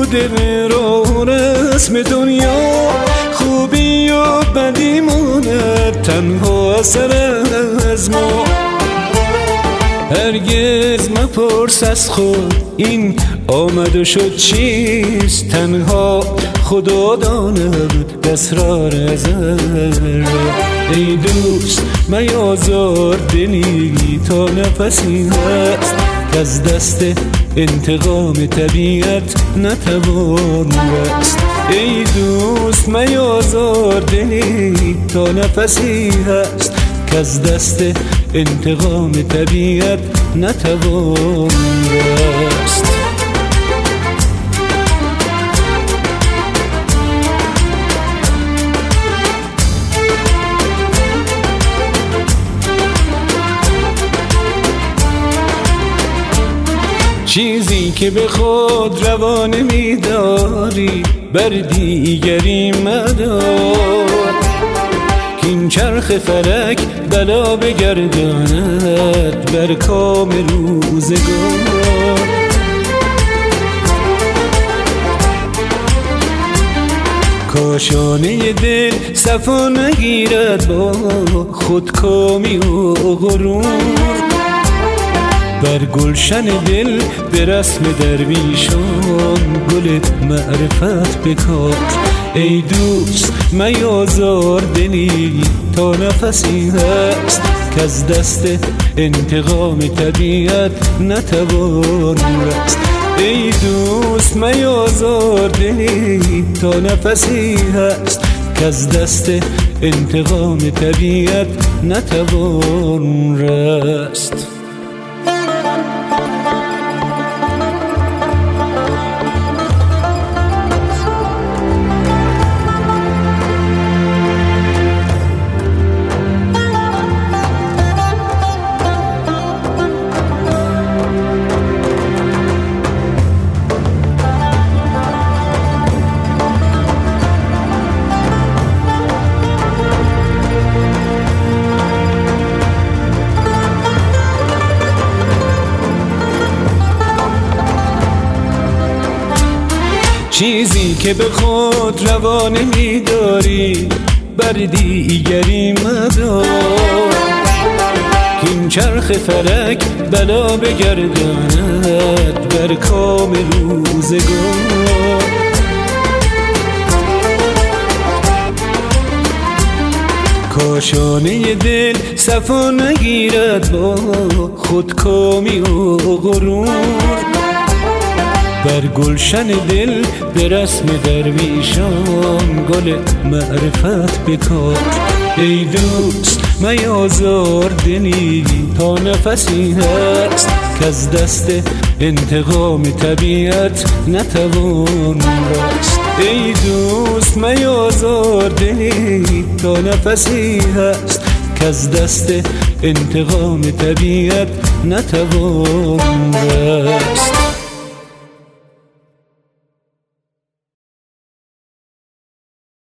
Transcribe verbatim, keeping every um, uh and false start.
بوده رو رسم دنیا، خوبی و بدی ماند تنها اثر از ما. هرگز مپرس از خود این آمد و شد چیست، تنها خدا داند اسرار ازل. ای دوست میازار دلی تا نفسی هست، که از دست انتقام طبیعت نتوان رست. ای دوست میازار دلی تا نفسی هست، که از دست انتقام طبیعت نتوان رست. چیزی که به خود روانه می‌داری بر دیگری مدار، که این چرخ فلک بلا بگرداند بر کام روزگار. کاشانه دل صفا نگیرد با خودکامی و غرور، بر گلشن دل به رسم درویشان گل معرفت بکار. ای دوست میازار دلی تا نفسی هست، که از دست انتقام طبیعت نتوان رست. ای دوست میازار دلی تا نفسی هست، که از دست انتقام طبیعت نتوان رست. چیزی که به خود روانه می‌داری بر دیگری مدار، که این چرخ فلک بلا بگرداند بر کام روزگار. کاشانه دل صفا نگیرد با خودکامی و غرور، بر گلشن دل به رسم درویشان گل معرفت بکار. ای دوست میازار دلی تا نفسی هست، که از دست انتقام طبیعت نتوان رست. ای دوست میازار دلی تا نفسی هست، که از دست انتقام طبیعت نتوان رست.